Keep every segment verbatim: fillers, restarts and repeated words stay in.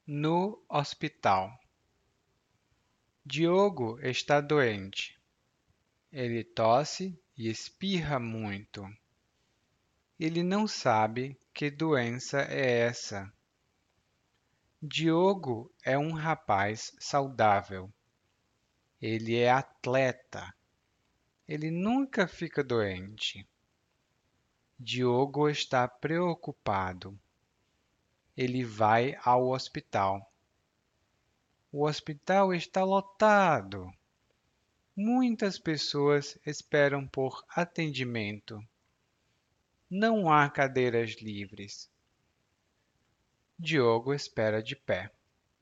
No hospital. Diogo está doente. Ele tosse e espirra muito. Ele não sabe que doença é essa. Diogo é um rapaz saudável. Ele é atleta. Ele nunca fica doente. Diogo está preocupado. Ele vai ao hospital. O hospital está lotado. Muitas pessoas esperam por atendimento. Não há cadeiras livres. Diogo espera de pé.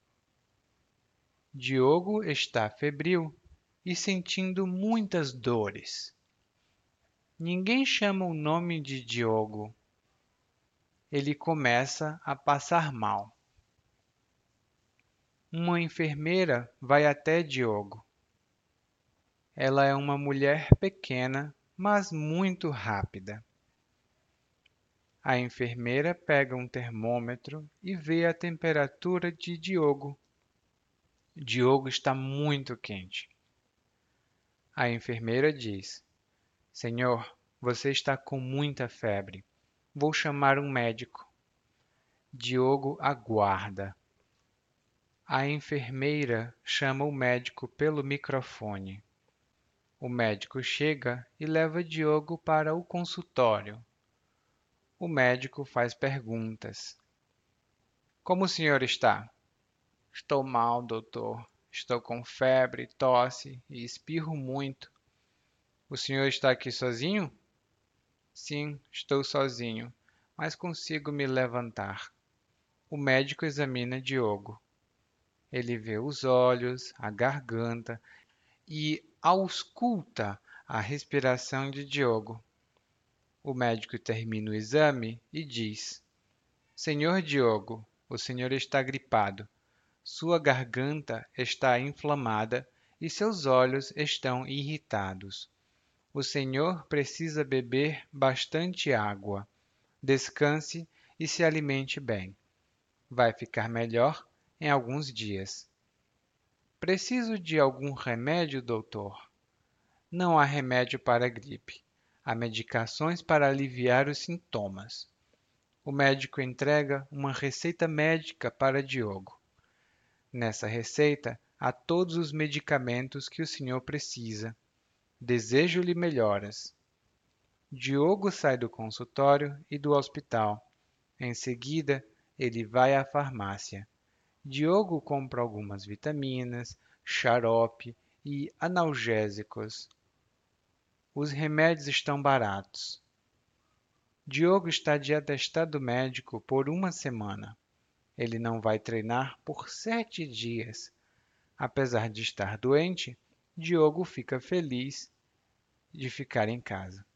Diogo está febril e sentindo muitas dores. Ninguém chama o nome de Diogo. Ele começa a passar mal. Uma enfermeira vai até Diogo. Ela é uma mulher pequena, mas muito rápida. A enfermeira pega um termômetro e vê a temperatura de Diogo. Diogo está muito quente. A enfermeira diz: Senhor, você está com muita febre. Vou chamar um médico. Diogo aguarda. A enfermeira chama o médico pelo microfone. O médico chega e leva Diogo para o consultório. O médico faz perguntas. Como o senhor está? Estou mal, doutor. Estou com febre, tosse e espirro muito. O senhor está aqui sozinho? Sim, estou sozinho, mas consigo me levantar. O médico examina Diogo. Ele vê os olhos, a garganta e ausculta a respiração de Diogo. O médico termina o exame e diz: Senhor Diogo, o senhor está gripado. Sua garganta está inflamada e seus olhos estão irritados. O senhor precisa beber bastante água. Descanse e se alimente bem. Vai ficar melhor em alguns dias. Preciso de algum remédio, doutor? Não há remédio para a gripe. Há medicações para aliviar os sintomas. O médico entrega uma receita médica para Diogo. Nessa receita há todos os medicamentos que o senhor precisa. Desejo-lhe melhoras. Diogo sai do consultório e do hospital. Em seguida, ele vai à farmácia. Diogo compra algumas vitaminas, xarope e analgésicos. Os remédios estão baratos. Diogo está de atestado médico por uma semana. Ele não vai treinar por sete dias. Apesar de estar doente, Diogo fica feliz de ficar em casa.